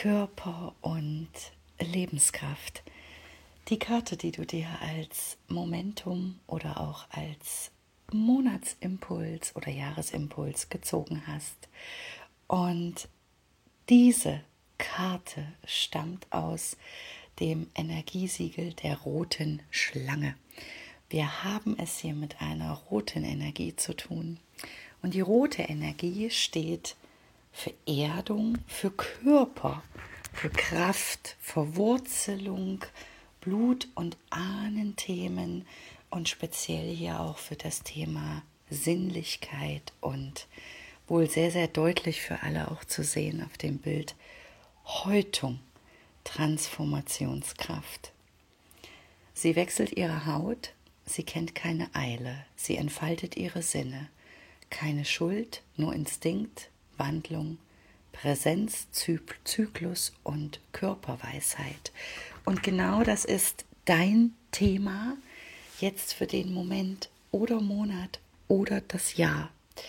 Körper und Lebenskraft. Die Karte, die du dir als Momentum oder auch als Monatsimpuls oder Jahresimpuls gezogen hast. Und diese Karte stammt aus dem Energiesiegel der roten Schlange. Wir haben es hier mit einer roten Energie zu tun. Und die rote Energie steht für Erdung, für Körper, für Kraft, Verwurzelung, Blut- und Ahnenthemen und speziell hier auch für das Thema Sinnlichkeit und wohl sehr, sehr deutlich für alle auch zu sehen auf dem Bild Häutung, Transformationskraft. Sie wechselt ihre Haut, sie kennt keine Eile, sie entfaltet ihre Sinne, keine Schuld, nur Instinkt, Wandlung, Präsenz, Zyklus und Körperweisheit. Und genau das ist dein Thema jetzt für den Moment oder Monat oder das Jahr.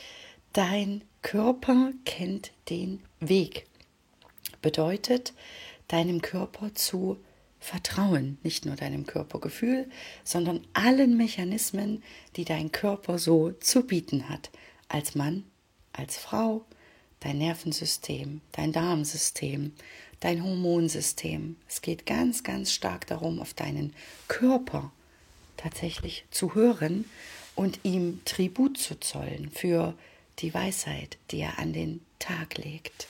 Dein Körper kennt den Weg. Bedeutet, deinem Körper zu vertrauen, nicht nur deinem Körpergefühl, sondern allen Mechanismen, die dein Körper so zu bieten hat. Als Mann, als Frau, dein Nervensystem, dein Darmsystem, dein Hormonsystem. Es geht ganz, ganz stark darum, auf deinen Körper tatsächlich zu hören und ihm Tribut zu zollen für die Weisheit, die er an den Tag legt.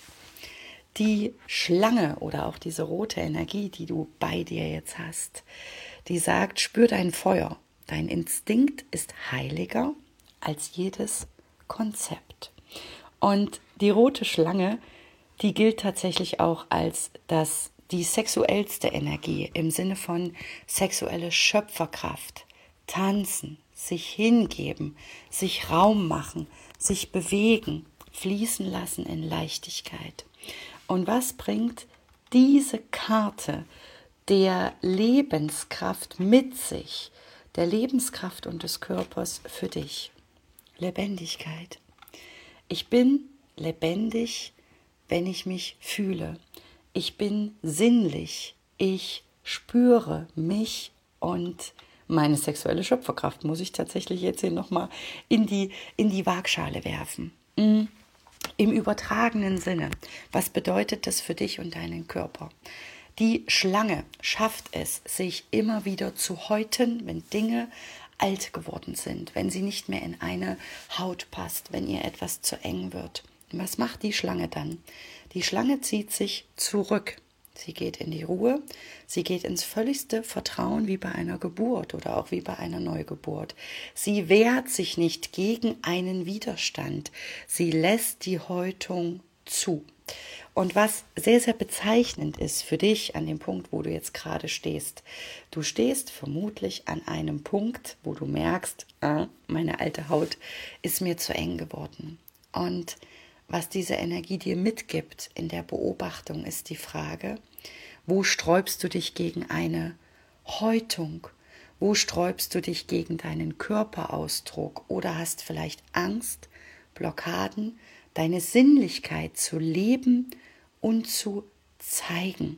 Die Schlange oder auch diese rote Energie, die du bei dir jetzt hast, die sagt, spür dein Feuer. Dein Instinkt ist heiliger als jedes Konzept. Und die rote Schlange, die gilt tatsächlich auch als die sexuellste Energie im Sinne von sexuelle Schöpferkraft. Tanzen, sich hingeben, sich Raum machen, sich bewegen, fließen lassen in Leichtigkeit. Und was bringt diese Karte der Lebenskraft mit sich, der Lebenskraft und des Körpers für dich? Lebendigkeit. Ich bin lebendig, wenn ich mich fühle. Ich bin sinnlich. Ich spüre mich und meine sexuelle Schöpferkraft muss ich tatsächlich jetzt hier nochmal in die Waagschale werfen. Im übertragenen Sinne. Was bedeutet das für dich und deinen Körper? Die Schlange schafft es, sich immer wieder zu häuten, wenn Dinge alt geworden sind, wenn sie nicht mehr in eine Haut passt, wenn ihr etwas zu eng wird. Was macht die Schlange dann? Die Schlange zieht sich zurück. Sie geht in die Ruhe, sie geht ins völligste Vertrauen wie bei einer Geburt oder auch wie bei einer Neugeburt. Sie wehrt sich nicht gegen einen Widerstand, sie lässt die Häutung zu. Und was sehr, sehr bezeichnend ist für dich an dem Punkt, wo du jetzt gerade stehst, du stehst vermutlich an einem Punkt, wo du merkst, meine alte Haut ist mir zu eng geworden. Und was diese Energie dir mitgibt in der Beobachtung, ist die Frage, wo sträubst du dich gegen eine Häutung? Wo sträubst du dich gegen deinen Körperausdruck? Oder hast vielleicht Angst, Blockaden, deine Sinnlichkeit zu leben und zu zeigen?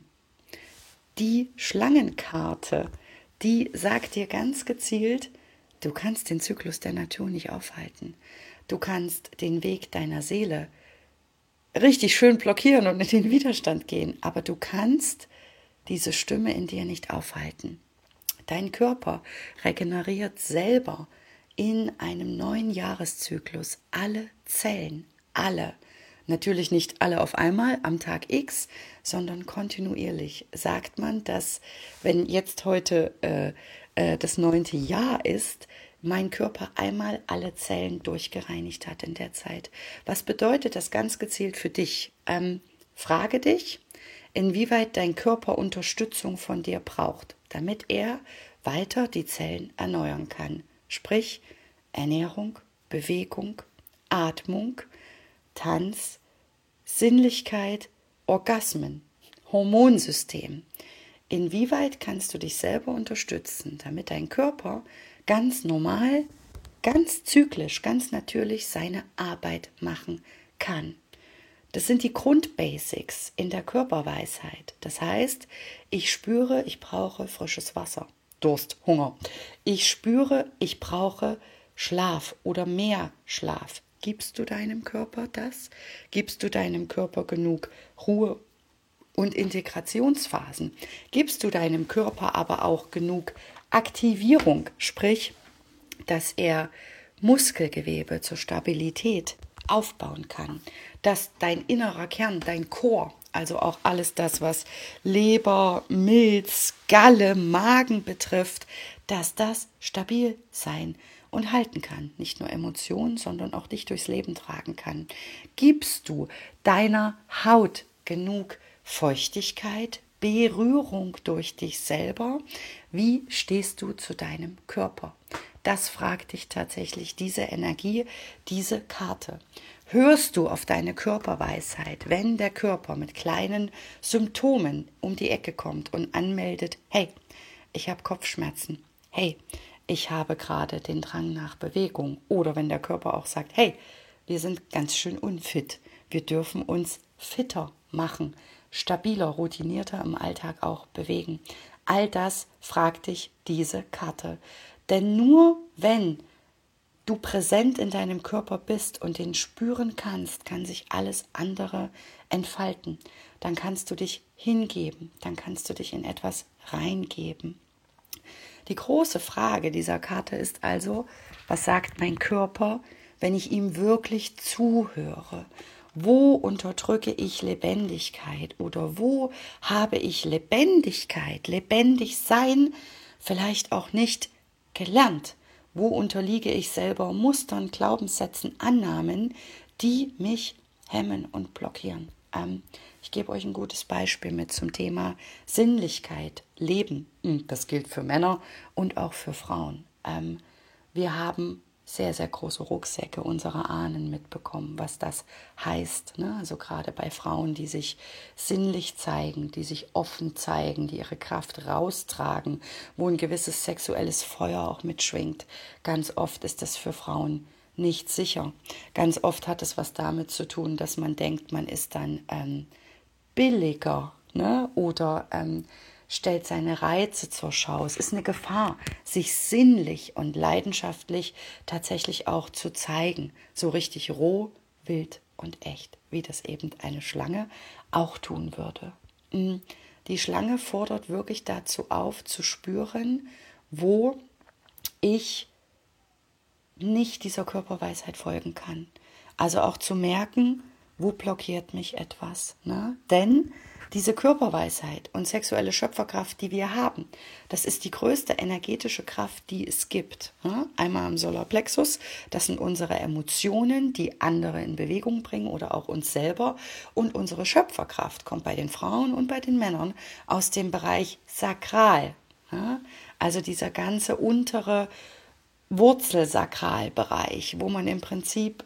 Die Schlangenkarte, die sagt dir ganz gezielt, du kannst den Zyklus der Natur nicht aufhalten. Du kannst den Weg deiner Seele richtig schön blockieren und in den Widerstand gehen, aber du kannst diese Stimme in dir nicht aufhalten. Dein Körper regeneriert selber in einem neuen Jahreszyklus alle Zellen, alle. Natürlich nicht alle auf einmal am Tag X, sondern kontinuierlich. Sagt man, dass wenn jetzt heute das 9. Jahr ist, mein Körper einmal alle Zellen durchgereinigt hat in der Zeit. Was bedeutet das ganz gezielt für dich? Frage dich, inwieweit dein Körper Unterstützung von dir braucht, damit er weiter die Zellen erneuern kann. Sprich, Ernährung, Bewegung, Atmung, Tanz, Sinnlichkeit, Orgasmen, Hormonsystem. Inwieweit kannst du dich selber unterstützen, damit dein Körper ganz normal, ganz zyklisch, ganz natürlich seine Arbeit machen kann? Das sind die Grundbasics in der Körperweisheit. Das heißt, ich spüre, ich brauche frisches Wasser, Durst, Hunger. Ich spüre, ich brauche Schlaf oder mehr Schlaf. Gibst du deinem Körper das? Gibst du deinem Körper genug Ruhe und Integrationsphasen? Gibst du deinem Körper aber auch genug Aktivierung, sprich, dass er Muskelgewebe zur Stabilität aufbauen kann, dass dein innerer Kern, dein Core, also auch alles das, was Leber, Milz, Galle, Magen betrifft, dass das stabil sein und halten kann. Nicht nur Emotionen, sondern auch dich durchs Leben tragen kann. Gibst du deiner Haut genug Feuchtigkeit, Berührung durch dich selber? Wie stehst du zu deinem Körper? Das fragt dich tatsächlich diese Energie, diese Karte. Hörst du auf deine Körperweisheit, wenn der Körper mit kleinen Symptomen um die Ecke kommt und anmeldet, hey, ich habe Kopfschmerzen, hey, ich habe gerade den Drang nach Bewegung, oder wenn der Körper auch sagt, hey, wir sind ganz schön unfit, wir dürfen uns fitter machen, stabiler, routinierter im Alltag auch bewegen. All das fragt dich diese Karte. Denn nur wenn du präsent in deinem Körper bist und den spüren kannst, kann sich alles andere entfalten. Dann kannst du dich hingeben, dann kannst du dich in etwas reingeben. Die große Frage dieser Karte ist also, was sagt mein Körper, wenn ich ihm wirklich zuhöre? Wo unterdrücke ich Lebendigkeit oder wo habe ich Lebendigkeit, lebendig sein, vielleicht auch nicht gelernt? Wo unterliege ich selber Mustern, Glaubenssätzen, Annahmen, die mich hemmen und blockieren? Ich gebe euch ein gutes Beispiel mit zum Thema Sinnlichkeit, Leben. Das gilt für Männer und auch für Frauen. Wir haben sehr, sehr große Rucksäcke unserer Ahnen mitbekommen, was das heißt. Ne? Also gerade bei Frauen, die sich sinnlich zeigen, die sich offen zeigen, die ihre Kraft raustragen, wo ein gewisses sexuelles Feuer auch mitschwingt. Ganz oft ist das für Frauen nicht sicher. Ganz oft hat es was damit zu tun, dass man denkt, man ist dann billiger, ne? Oder stellt seine Reize zur Schau. Es ist eine Gefahr, sich sinnlich und leidenschaftlich tatsächlich auch zu zeigen. So richtig roh, wild und echt, wie das eben eine Schlange auch tun würde. Die Schlange fordert wirklich dazu auf, zu spüren, wo ich nicht dieser Körperweisheit folgen kann. Also auch zu merken, wo blockiert mich etwas. Ne? Denn diese Körperweisheit und sexuelle Schöpferkraft, die wir haben, das ist die größte energetische Kraft, die es gibt. Ne? Einmal am Solarplexus, das sind unsere Emotionen, die andere in Bewegung bringen oder auch uns selber. Und unsere Schöpferkraft kommt bei den Frauen und bei den Männern aus dem Bereich Sakral. Ne? Also dieser ganze untere Wurzelsakralbereich, wo man im Prinzip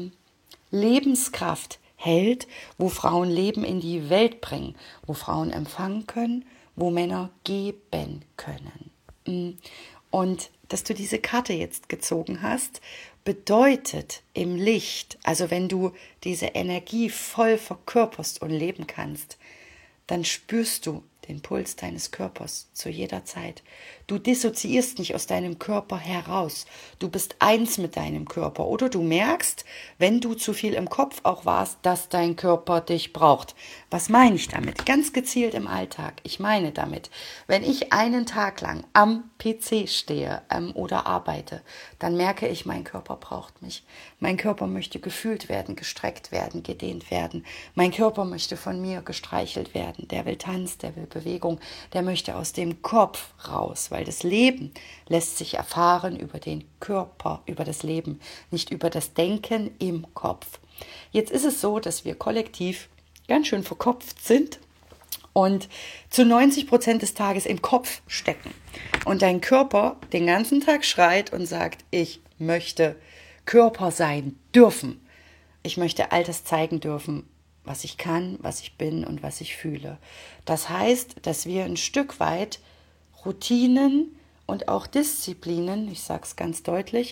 Lebenskraft hält, wo Frauen Leben in die Welt bringen, wo Frauen empfangen können, wo Männer geben können. Und dass du diese Karte jetzt gezogen hast, bedeutet im Licht, also wenn du diese Energie voll verkörperst und leben kannst, dann spürst du den Puls deines Körpers zu jeder Zeit. Du dissoziierst nicht aus deinem Körper heraus. Du bist eins mit deinem Körper. Oder du merkst, wenn du zu viel im Kopf auch warst, dass dein Körper dich braucht. Was meine ich damit? Ganz gezielt im Alltag. Ich meine damit, wenn ich einen Tag lang am PC stehe oder arbeite, dann merke ich, mein Körper braucht mich. Mein Körper möchte gefühlt werden, gestreckt werden, gedehnt werden. Mein Körper möchte von mir gestreichelt werden. Der will Tanz, der will Bewegung, der möchte aus dem Kopf raus, weil das Leben lässt sich erfahren über den Körper, über das Leben, nicht über das Denken im Kopf. Jetzt ist es so, dass wir kollektiv ganz schön verkopft sind und zu 90% des Tages im Kopf stecken. Und dein Körper den ganzen Tag schreit und sagt, ich möchte Körper sein dürfen. Ich möchte all das zeigen dürfen, was ich kann, was ich bin und was ich fühle. Das heißt, dass wir ein Stück weit Routinen und auch Disziplinen, ich sage es ganz deutlich,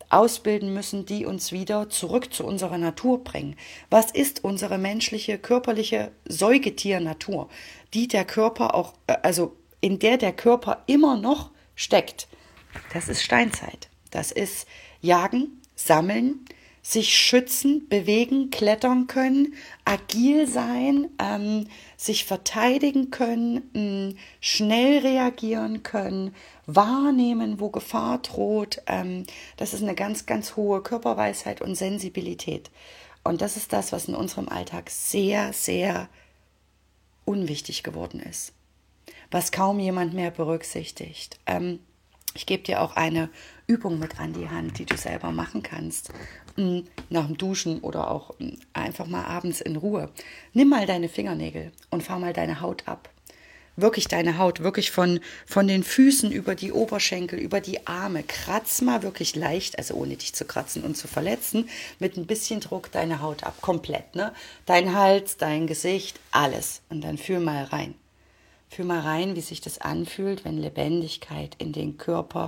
ausbilden müssen, die uns wieder zurück zu unserer Natur bringen. Was ist unsere menschliche, körperliche Säugetiernatur, die der Körper auch, also in der Körper immer noch steckt? Das ist Steinzeit. Das ist Jagen, Sammeln, sich schützen, bewegen, klettern können, agil sein, sich verteidigen können, schnell reagieren können, wahrnehmen, wo Gefahr droht. Das ist eine ganz, ganz hohe Körperweisheit und Sensibilität. Und das ist das, was in unserem Alltag sehr, sehr unwichtig geworden ist, was kaum jemand mehr berücksichtigt. Ich gebe dir auch eine Übung mit an die Hand, die du selber machen kannst, nach dem Duschen oder auch einfach mal abends in Ruhe. Nimm mal deine Fingernägel und fahr mal deine Haut ab. Wirklich deine Haut, wirklich von den Füßen über die Oberschenkel, über die Arme. Kratz mal wirklich leicht, also ohne dich zu kratzen und zu verletzen, mit ein bisschen Druck deine Haut ab, komplett, ne? Dein Hals, dein Gesicht, alles. Und dann fühl mal rein. Fühl mal rein, wie sich das anfühlt, wenn Lebendigkeit in den Körper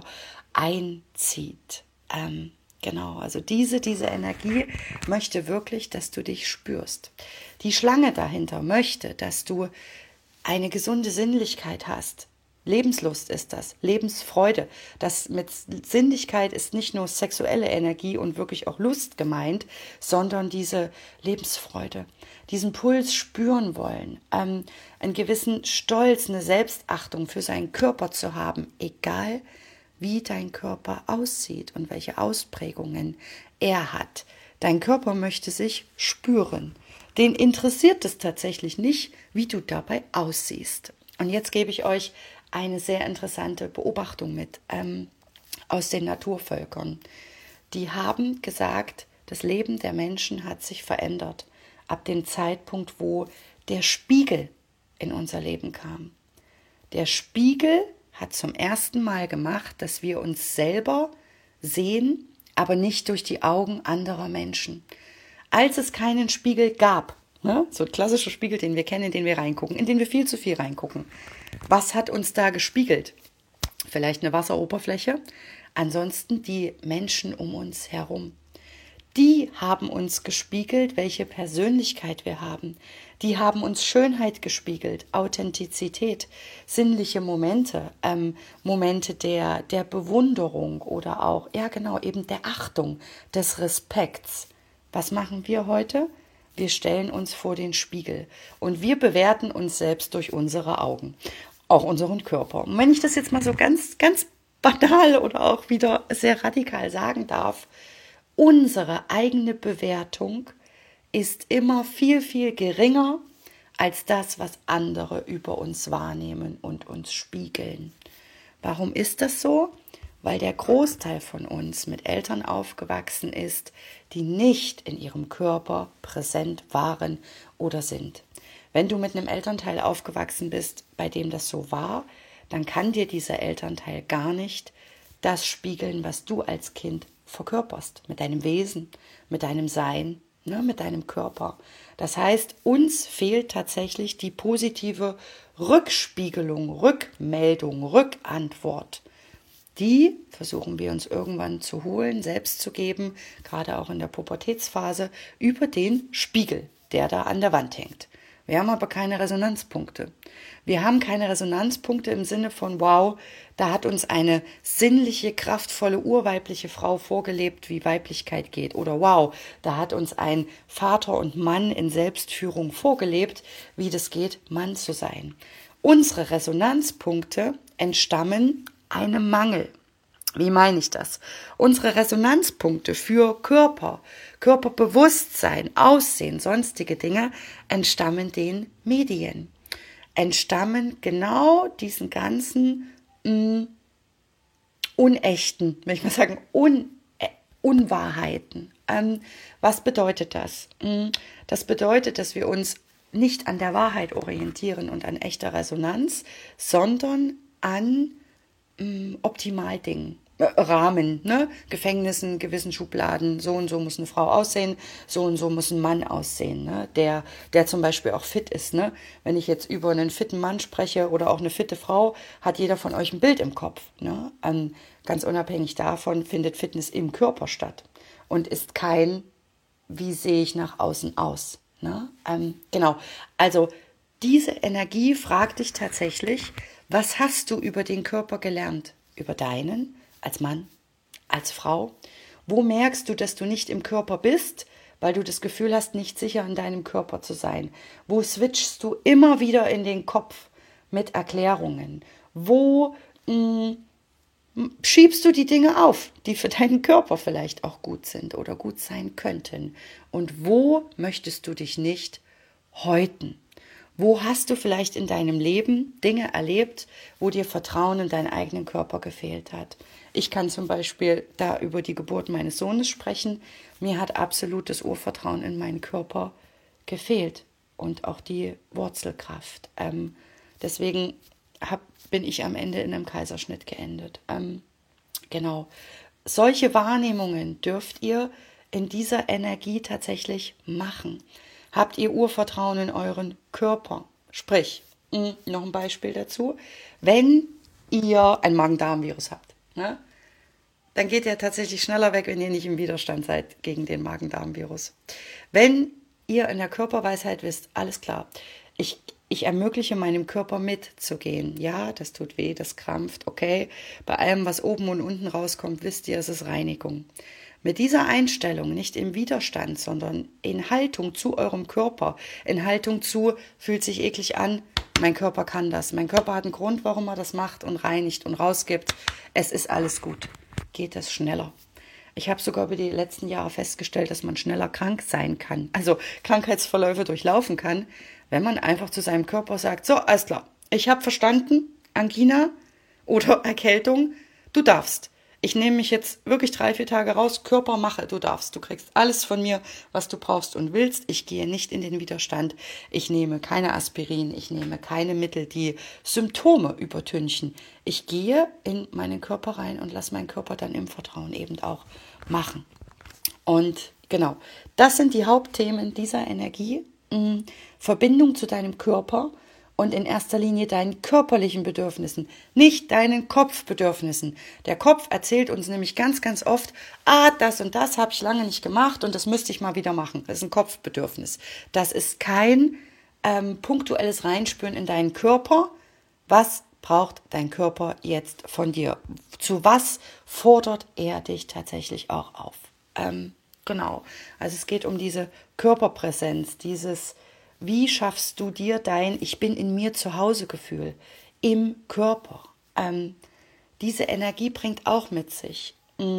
einzieht. Genau, also diese Energie möchte wirklich, dass du dich spürst. Die Schlange dahinter möchte, dass du eine gesunde Sinnlichkeit hast. Lebenslust ist das, Lebensfreude. Das mit Sinnlichkeit ist nicht nur sexuelle Energie und wirklich auch Lust gemeint, sondern diese Lebensfreude, diesen Puls spüren wollen, einen gewissen Stolz, eine Selbstachtung für seinen Körper zu haben, egal wie dein Körper aussieht und welche Ausprägungen er hat. Dein Körper möchte sich spüren. Den interessiert es tatsächlich nicht, wie du dabei aussiehst. Und jetzt gebe ich euch eine sehr interessante Beobachtung mit aus den Naturvölkern. Die haben gesagt, das Leben der Menschen hat sich verändert ab dem Zeitpunkt, wo der Spiegel in unser Leben kam. Der Spiegel hat zum ersten Mal gemacht, dass wir uns selber sehen, aber nicht durch die Augen anderer Menschen. Als es keinen Spiegel gab, ne, so ein klassischer Spiegel, den wir kennen, in den wir reingucken, in den wir viel zu viel reingucken. Was hat uns da gespiegelt? Vielleicht eine Wasseroberfläche, ansonsten die Menschen um uns herum. Die haben uns gespiegelt, welche Persönlichkeit wir haben. Die haben uns Schönheit gespiegelt, Authentizität, sinnliche Momente, Momente der Bewunderung oder auch, ja genau, eben der Achtung, des Respekts. Was machen wir heute? Wir stellen uns vor den Spiegel und wir bewerten uns selbst durch unsere Augen, auch unseren Körper. Und wenn ich das jetzt mal so ganz, ganz banal oder auch wieder sehr radikal sagen darf, unsere eigene Bewertung ist immer viel, viel geringer als das, was andere über uns wahrnehmen und uns spiegeln. Warum ist das so? Weil der Großteil von uns mit Eltern aufgewachsen ist, die nicht in ihrem Körper präsent waren oder sind. Wenn du mit einem Elternteil aufgewachsen bist, bei dem das so war, dann kann dir dieser Elternteil gar nicht das spiegeln, was du als Kind verkörperst, mit deinem Wesen, mit deinem Sein, ne, mit deinem Körper. Das heißt, uns fehlt tatsächlich die positive Rückspiegelung, Rückmeldung, Rückantwort. Die versuchen wir uns irgendwann zu holen, selbst zu geben, gerade auch in der Pubertätsphase, über den Spiegel, der da an der Wand hängt. Wir haben aber keine Resonanzpunkte. Wir haben keine Resonanzpunkte im Sinne von, wow, da hat uns eine sinnliche, kraftvolle, urweibliche Frau vorgelebt, wie Weiblichkeit geht. Oder wow, da hat uns ein Vater und Mann in Selbstführung vorgelebt, wie das geht, Mann zu sein. Unsere Resonanzpunkte entstammen einem Mangel. Wie meine ich das? Unsere Resonanzpunkte für Körper, Körperbewusstsein, Aussehen, sonstige Dinge entstammen den Medien. Entstammen genau diesen ganzen unechten, will ich mal sagen, Unwahrheiten. Was bedeutet das? Das bedeutet, dass wir uns nicht an der Wahrheit orientieren und an echter Resonanz, sondern an Optimaldingen. Rahmen, ne? Gefängnissen, gewissen Schubladen, so und so muss eine Frau aussehen, so und so muss ein Mann aussehen, ne? Der zum Beispiel auch fit ist, ne? Wenn ich jetzt über einen fitten Mann spreche oder auch eine fitte Frau, hat jeder von euch ein Bild im Kopf, ne? Ganz unabhängig davon findet Fitness im Körper statt und ist kein, wie sehe ich nach außen aus, ne? Genau, also diese Energie fragt dich tatsächlich, was hast du über den Körper gelernt? Über deinen, als Mann, als Frau? Wo merkst du, dass du nicht im Körper bist, weil du das Gefühl hast, nicht sicher in deinem Körper zu sein? Wo switchst du immer wieder in den Kopf mit Erklärungen? Wo schiebst du die Dinge auf, die für deinen Körper vielleicht auch gut sind oder gut sein könnten? Und wo möchtest du dich nicht häuten? Wo hast du vielleicht in deinem Leben Dinge erlebt, wo dir Vertrauen in deinen eigenen Körper gefehlt hat? Ich kann zum Beispiel da über die Geburt meines Sohnes sprechen. Mir hat absolutes Urvertrauen in meinen Körper gefehlt und auch die Wurzelkraft. Deswegen bin ich am Ende in einem Kaiserschnitt geendet. Genau. Solche Wahrnehmungen dürft ihr in dieser Energie tatsächlich machen. Habt ihr Urvertrauen in euren Körper? Sprich, noch ein Beispiel dazu. Wenn ihr ein Magen-Darm-Virus habt, ne, dann geht ihr tatsächlich schneller weg, wenn ihr nicht im Widerstand seid gegen den Magen-Darm-Virus. Wenn ihr in der Körperweisheit wisst, alles klar, ich ermögliche meinem Körper mitzugehen. Ja, das tut weh, das krampft, okay. Bei allem, was oben und unten rauskommt, wisst ihr, es ist Reinigung. Mit dieser Einstellung, nicht im Widerstand, sondern in Haltung zu eurem Körper, in Haltung zu, fühlt sich eklig an, mein Körper kann das. Mein Körper hat einen Grund, warum er das macht und reinigt und rausgibt. Es ist alles gut. Geht es schneller. Ich habe sogar über die letzten Jahre festgestellt, dass man schneller krank sein kann, also Krankheitsverläufe durchlaufen kann, wenn man einfach zu seinem Körper sagt, so, alles klar, ich habe verstanden, Angina oder Erkältung, du darfst. Ich nehme mich jetzt wirklich 3-4 Tage raus, Körper mache, du darfst. Du kriegst alles von mir, was du brauchst und willst. Ich gehe nicht in den Widerstand. Ich nehme keine Aspirin, ich nehme keine Mittel, die Symptome übertünchen. Ich gehe in meinen Körper rein und lasse meinen Körper dann im Vertrauen eben auch machen. Und genau, das sind die Hauptthemen dieser Energie. Verbindung zu deinem Körper und in erster Linie deinen körperlichen Bedürfnissen, nicht deinen Kopfbedürfnissen. Der Kopf erzählt uns nämlich ganz, ganz oft, das und das habe ich lange nicht gemacht und das müsste ich mal wieder machen. Das ist ein Kopfbedürfnis. Das ist kein punktuelles Reinspüren in deinen Körper. Was braucht dein Körper jetzt von dir? Zu was fordert er dich tatsächlich auch auf? Genau, also es geht um diese Körperpräsenz, dieses, wie schaffst du dir dein Ich bin in mir zu Hause Gefühl im Körper. Diese Energie bringt auch mit sich,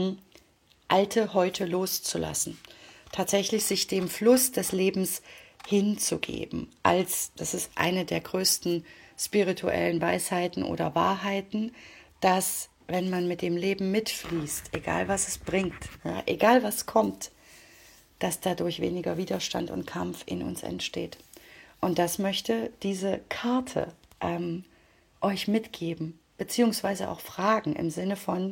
alte Häute loszulassen, tatsächlich sich dem Fluss des Lebens hinzugeben, das ist eine der größten spirituellen Weisheiten oder Wahrheiten, dass wenn man mit dem Leben mitfließt, egal was es bringt, ja, egal was kommt, dass dadurch weniger Widerstand und Kampf in uns entsteht. Und das möchte diese Karte euch mitgeben, beziehungsweise auch fragen im Sinne von,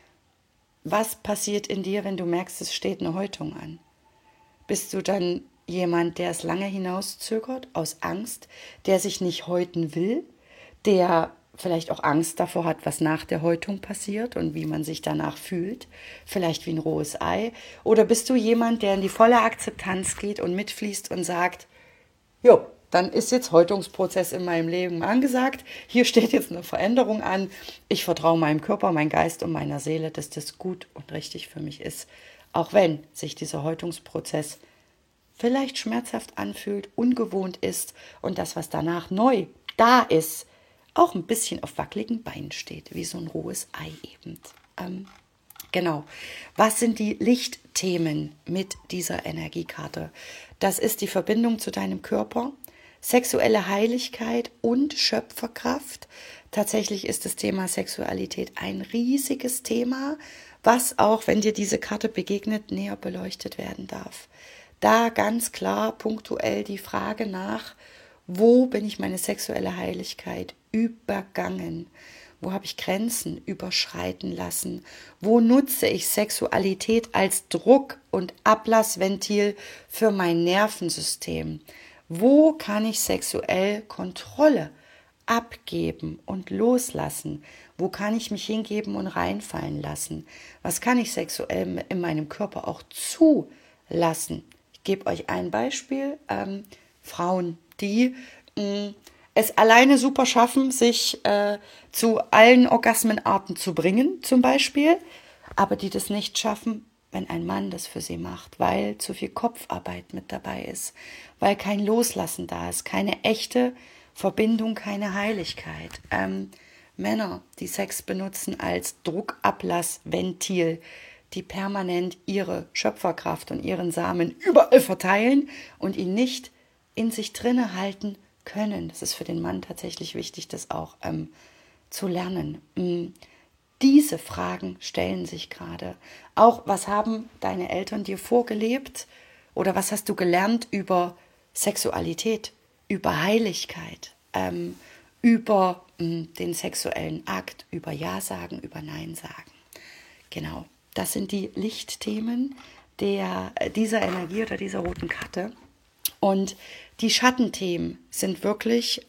was passiert in dir, wenn du merkst, es steht eine Häutung an? Bist du dann jemand, der es lange hinauszögert, aus Angst, der sich nicht häuten will, der vielleicht auch Angst davor hat, was nach der Häutung passiert und wie man sich danach fühlt, vielleicht wie ein rohes Ei? Oder bist du jemand, der in die volle Akzeptanz geht und mitfließt und sagt, jo, dann ist jetzt Häutungsprozess in meinem Leben angesagt, hier steht jetzt eine Veränderung an, ich vertraue meinem Körper, meinem Geist und meiner Seele, dass das gut und richtig für mich ist, auch wenn sich dieser Häutungsprozess vielleicht schmerzhaft anfühlt, ungewohnt ist und das, was danach neu da ist, auch ein bisschen auf wackeligen Beinen steht, wie so ein rohes Ei eben. Genau. Was sind die Lichtthemen mit dieser Energiekarte? Das ist die Verbindung zu deinem Körper, sexuelle Heiligkeit und Schöpferkraft. Tatsächlich ist das Thema Sexualität ein riesiges Thema, was auch, wenn dir diese Karte begegnet, näher beleuchtet werden darf. Da ganz klar punktuell die Frage nach, wo bin ich meine sexuelle Heiligkeit übergangen? Wo habe ich Grenzen überschreiten lassen? Wo nutze ich Sexualität als Druck- und Ablassventil für mein Nervensystem? Wo kann ich sexuell Kontrolle abgeben und loslassen? Wo kann ich mich hingeben und reinfallen lassen? Was kann ich sexuell in meinem Körper auch zulassen? Ich gebe euch ein Beispiel. Frauen, die es alleine super schaffen, sich zu allen Orgasmenarten zu bringen, zum Beispiel, aber die das nicht schaffen, wenn ein Mann das für sie macht, weil zu viel Kopfarbeit mit dabei ist, weil kein Loslassen da ist, keine echte Verbindung, keine Heiligkeit. Männer, die Sex benutzen als Druckablassventil, die permanent ihre Schöpferkraft und ihren Samen überall verteilen und ihn nicht in sich drinne halten können. Das ist für den Mann tatsächlich wichtig, das auch zu lernen. Diese Fragen stellen sich gerade. Auch, was haben deine Eltern dir vorgelebt? Oder was hast du gelernt über Sexualität, über Heiligkeit, über den sexuellen Akt, über Ja sagen, über Nein sagen? Genau, das sind die Lichtthemen dieser Energie oder dieser roten Karte. Und die Schattenthemen sind wirklich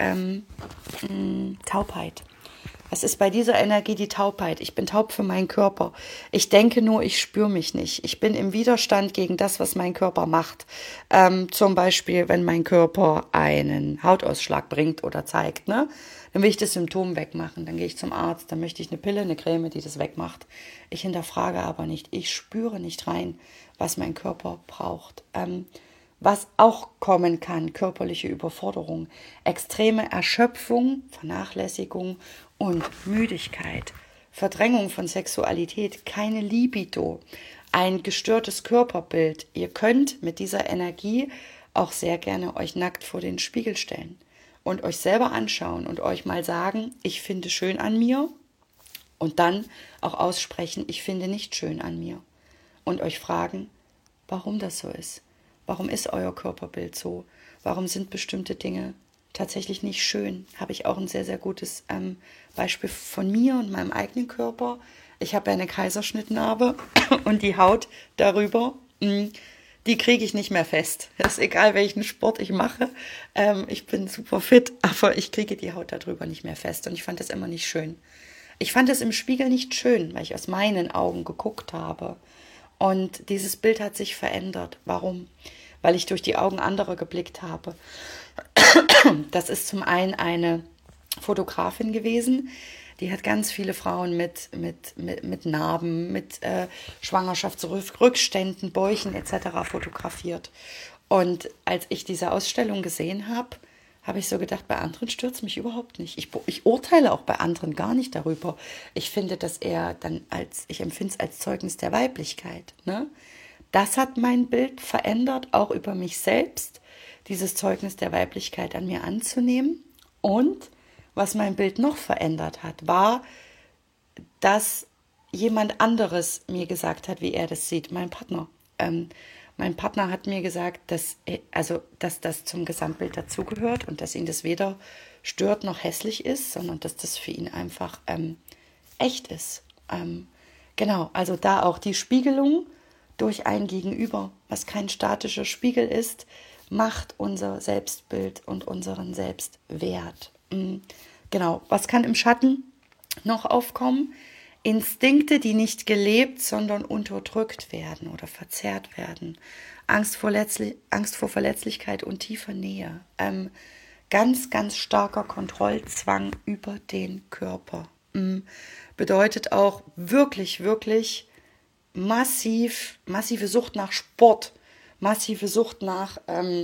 Taubheit. Es ist bei dieser Energie die Taubheit. Ich bin taub für meinen Körper. Ich denke nur, ich spüre mich nicht. Ich bin im Widerstand gegen das, was mein Körper macht. Zum Beispiel, wenn mein Körper einen Hautausschlag bringt oder zeigt, ne? Dann will ich das Symptom wegmachen. Dann gehe ich zum Arzt, dann möchte ich eine Pille, eine Creme, die das wegmacht. Ich hinterfrage aber nicht. Ich spüre nicht rein, was mein Körper braucht. Was auch kommen kann, körperliche Überforderung, extreme Erschöpfung, Vernachlässigung und Müdigkeit, Verdrängung von Sexualität, keine Libido, ein gestörtes Körperbild. Ihr könnt mit dieser Energie auch sehr gerne euch nackt vor den Spiegel stellen und euch selber anschauen und euch mal sagen, ich finde schön an mir und dann auch aussprechen, ich finde nicht schön an mir und euch fragen, warum das so ist. Warum ist euer Körperbild so? Warum sind bestimmte Dinge tatsächlich nicht schön? Habe ich auch ein sehr, sehr gutes Beispiel von mir und meinem eigenen Körper. Ich habe eine Kaiserschnittnarbe und die Haut darüber, die kriege ich nicht mehr fest. Das ist egal, welchen Sport ich mache. Ich bin super fit, aber ich kriege die Haut darüber nicht mehr fest. Und ich fand das immer nicht schön. Ich fand es im Spiegel nicht schön, weil ich aus meinen Augen geguckt habe. Und dieses Bild hat sich verändert. Warum? Weil ich durch die Augen anderer geblickt habe. Das ist zum einen eine Fotografin gewesen, die hat ganz viele Frauen mit Narben, mit Schwangerschaftsrückständen, Bäuchen etc. fotografiert. Und als ich diese Ausstellung gesehen habe, habe ich so gedacht, bei anderen stört es mich überhaupt nicht. Ich urteile auch bei anderen gar nicht darüber. Ich finde das eher dann ich empfinde es als Zeugnis der Weiblichkeit. Ne? Das hat mein Bild verändert, auch über mich selbst, dieses Zeugnis der Weiblichkeit an mir anzunehmen. Und was mein Bild noch verändert hat, war, dass jemand anderes mir gesagt hat, wie er das sieht, mein Partner. Mein Partner hat mir gesagt, dass das zum Gesamtbild dazugehört und dass ihn das weder stört noch hässlich ist, sondern dass das für ihn einfach echt ist. Genau, also da auch die Spiegelung durch ein Gegenüber, was kein statischer Spiegel ist, macht unser Selbstbild und unseren Selbstwert. Genau, was kann im Schatten noch aufkommen? Instinkte, die nicht gelebt, sondern unterdrückt werden oder verzerrt werden. Angst vor Verletzlichkeit und tiefer Nähe. Ganz, ganz starker Kontrollzwang über den Körper. Bedeutet auch wirklich, wirklich massive Sucht nach Sport, massive Sucht nach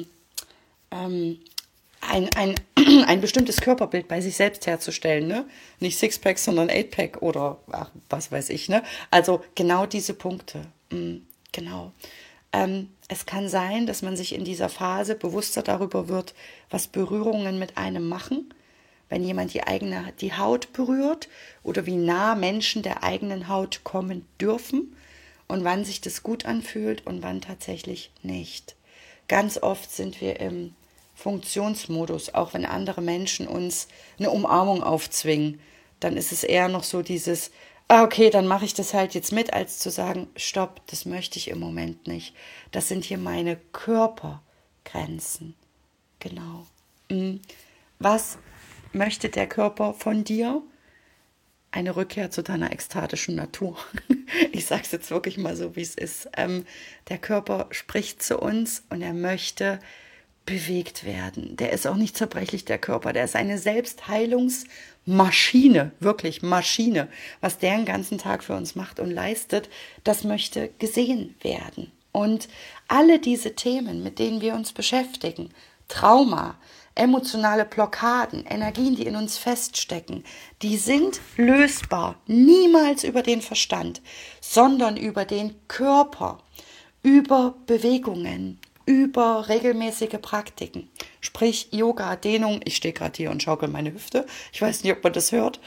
ein bestimmtes Körperbild bei sich selbst herzustellen, ne? Nicht Sixpack, sondern Eightpack oder was weiß ich, ne? Also genau diese Punkte, genau. Es kann sein, dass man sich in dieser Phase bewusster darüber wird, was Berührungen mit einem machen, wenn jemand die Haut berührt oder wie nah Menschen der eigenen Haut kommen dürfen und wann sich das gut anfühlt und wann tatsächlich nicht. Ganz oft sind wir im Funktionsmodus, auch wenn andere Menschen uns eine Umarmung aufzwingen, dann ist es eher noch so dieses, okay, dann mache ich das halt jetzt mit, als zu sagen, stopp, das möchte ich im Moment nicht. Das sind hier meine Körpergrenzen. Genau. Was möchte der Körper von dir? Eine Rückkehr zu deiner ekstatischen Natur. Ich sage es jetzt wirklich mal so, wie es ist. Der Körper spricht zu uns und er möchte bewegt werden. Der ist auch nicht zerbrechlich, der Körper. Der ist eine Selbstheilungsmaschine, wirklich Maschine. Was der den ganzen Tag für uns macht und leistet, das möchte gesehen werden. Und alle diese Themen, mit denen wir uns beschäftigen, Trauma, emotionale Blockaden, Energien, die in uns feststecken, die sind lösbar, niemals über den Verstand, sondern über den Körper, über Bewegungen, über regelmäßige Praktiken, sprich Yoga, Dehnung, ich stehe gerade hier und schaukel meine Hüfte, ich weiß nicht, ob man das hört,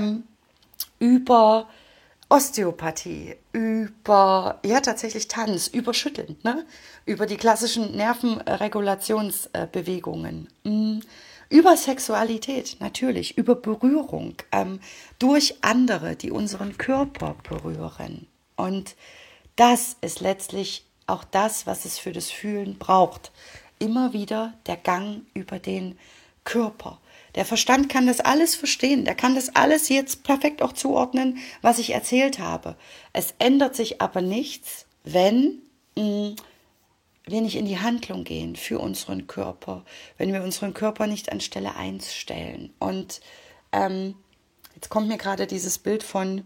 über Osteopathie, über, ja tatsächlich Tanz, über Schütteln, ne? Über die klassischen Nervenregulationsbewegungen, über Sexualität natürlich, über Berührung, durch andere, die unseren Körper berühren. Und das ist letztlich auch das, was es für das Fühlen braucht. Immer wieder der Gang über den Körper. Der Verstand kann das alles verstehen, der kann das alles jetzt perfekt auch zuordnen, was ich erzählt habe. Es ändert sich aber nichts, wenn wir nicht in die Handlung gehen für unseren Körper, wenn wir unseren Körper nicht an Stelle 1 stellen. Und jetzt kommt mir gerade dieses Bild von,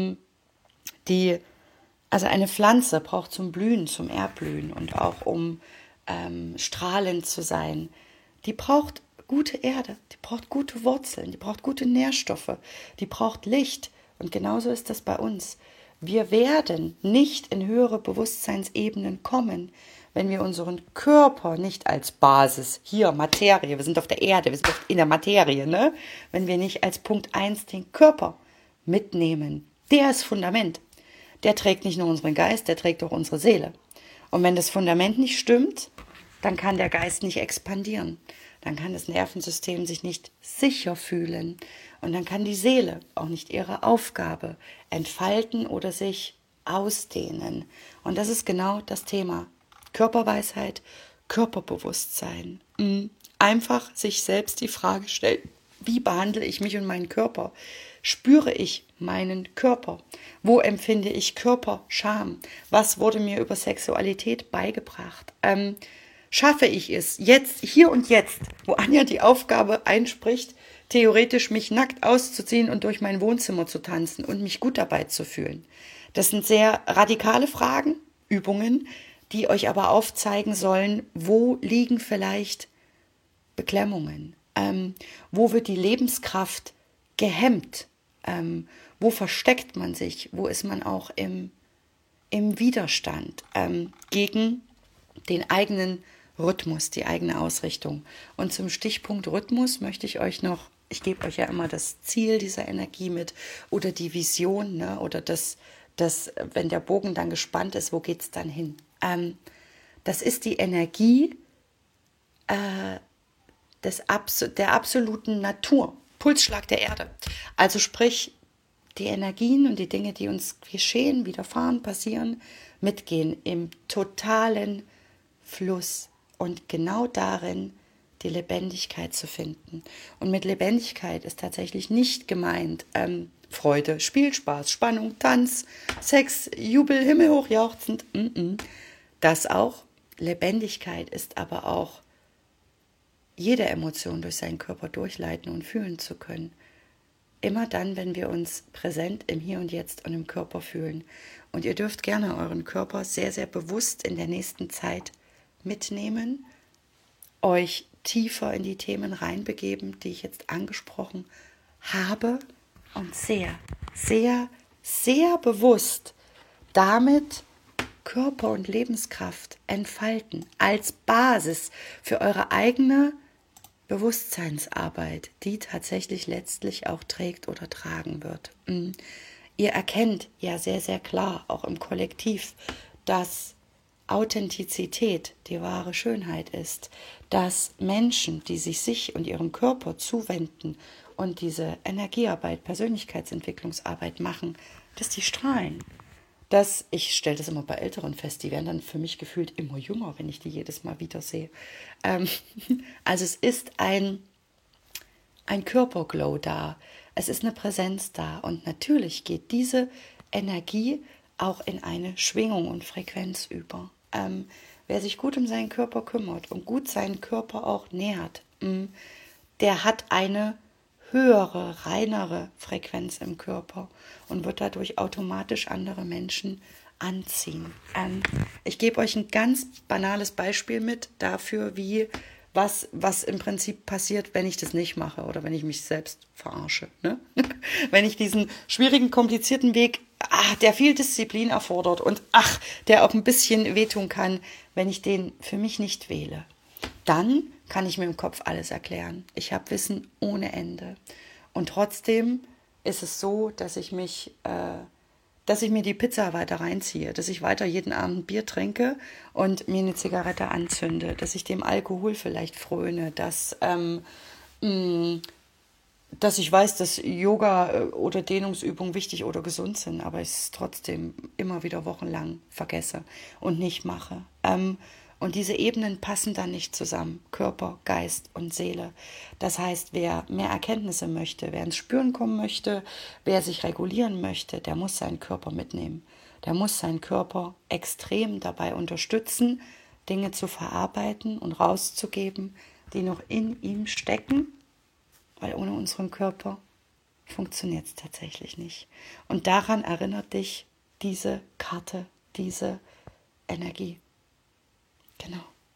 also eine Pflanze braucht zum Blühen, zum Erblühen und auch um strahlend zu sein, die braucht gute Erde, die braucht gute Wurzeln, die braucht gute Nährstoffe, die braucht Licht. Und genauso ist das bei uns. Wir werden nicht in höhere Bewusstseinsebenen kommen, wenn wir unseren Körper nicht als Basis, hier Materie, wir sind auf der Erde, wir sind in der Materie, ne? Wenn wir nicht als Punkt 1 den Körper mitnehmen. Der ist Fundament. Der trägt nicht nur unseren Geist, der trägt auch unsere Seele. Und wenn das Fundament nicht stimmt, dann kann der Geist nicht expandieren. Dann kann das Nervensystem sich nicht sicher fühlen. Und dann kann die Seele auch nicht ihre Aufgabe entfalten oder sich ausdehnen. Und das ist genau das Thema. Körperweisheit, Körperbewusstsein. Einfach sich selbst die Frage stellen, wie behandle ich mich und meinen Körper? Spüre ich meinen Körper? Wo empfinde ich Körperscham? Was wurde mir über Sexualität beigebracht? Schaffe ich es jetzt, hier und jetzt, wo Anja die Aufgabe einspricht, theoretisch mich nackt auszuziehen und durch mein Wohnzimmer zu tanzen und mich gut dabei zu fühlen? Das sind sehr radikale Fragen, Übungen, die euch aber aufzeigen sollen, wo liegen vielleicht Beklemmungen, wo wird die Lebenskraft gehemmt, wo versteckt man sich, wo ist man auch im Widerstand gegen den eigenen Rhythmus, die eigene Ausrichtung. Und zum Stichpunkt Rhythmus möchte ich euch noch, ich gebe euch ja immer das Ziel dieser Energie mit oder die Vision, ne, oder das, wenn der Bogen dann gespannt ist, wo geht es dann hin? Das ist die Energie der absoluten Natur, Pulsschlag der Erde. Also sprich, die Energien und die Dinge, die uns geschehen, widerfahren, passieren, mitgehen im totalen Fluss und genau darin die Lebendigkeit zu finden. Und mit Lebendigkeit ist tatsächlich nicht gemeint Freude, Spielspaß, Spannung, Tanz, Sex, Jubel, himmelhoch jauchzend. Das auch. Lebendigkeit ist aber auch jede Emotion durch seinen Körper durchleiten und fühlen zu können. Immer dann, wenn wir uns präsent im Hier und Jetzt und im Körper fühlen. Und ihr dürft gerne euren Körper sehr, sehr bewusst in der nächsten Zeit mitnehmen, euch tiefer in die Themen reinbegeben, die ich jetzt angesprochen habe und sehr, sehr, sehr bewusst damit Körper und Lebenskraft entfalten als Basis für eure eigene Bewusstseinsarbeit, die tatsächlich letztlich auch trägt oder tragen wird. Ihr erkennt ja sehr, sehr klar, auch im Kollektiv, dass Authentizität die wahre Schönheit ist, dass Menschen, die sich und ihrem Körper zuwenden und diese Energiearbeit, Persönlichkeitsentwicklungsarbeit machen, dass die strahlen. Ich stelle das immer bei Älteren fest, die werden dann für mich gefühlt immer jünger, wenn ich die jedes Mal wieder sehe. Ähm, also es ist ein Körperglow da, es ist eine Präsenz da und natürlich geht diese Energie auch in eine Schwingung und Frequenz über. Wer sich gut um seinen Körper kümmert und gut seinen Körper auch nährt, der hat eine höhere, reinere Frequenz im Körper und wird dadurch automatisch andere Menschen anziehen. Ich gebe euch ein ganz banales Beispiel mit dafür, was im Prinzip passiert, wenn ich das nicht mache oder wenn ich mich selbst verarsche. Ne? Wenn ich diesen schwierigen, komplizierten Weg, der viel Disziplin erfordert und der auch ein bisschen wehtun kann, wenn ich den für mich nicht wähle, dann kann ich mir im Kopf alles erklären. Ich habe Wissen ohne Ende. Und trotzdem ist es so, dass ich mir die Pizza weiter reinziehe, dass ich weiter jeden Abend ein Bier trinke und mir eine Zigarette anzünde, dass ich dem Alkohol vielleicht fröne, dass ich weiß, dass Yoga oder Dehnungsübungen wichtig oder gesund sind, aber ich es trotzdem immer wieder wochenlang vergesse und nicht mache. Und diese Ebenen passen dann nicht zusammen, Körper, Geist und Seele. Das heißt, wer mehr Erkenntnisse möchte, wer ins Spüren kommen möchte, wer sich regulieren möchte, der muss seinen Körper mitnehmen. Der muss seinen Körper extrem dabei unterstützen, Dinge zu verarbeiten und rauszugeben, die noch in ihm stecken, weil ohne unseren Körper funktioniert es tatsächlich nicht. Und daran erinnert dich diese Karte, diese Energie. Genau.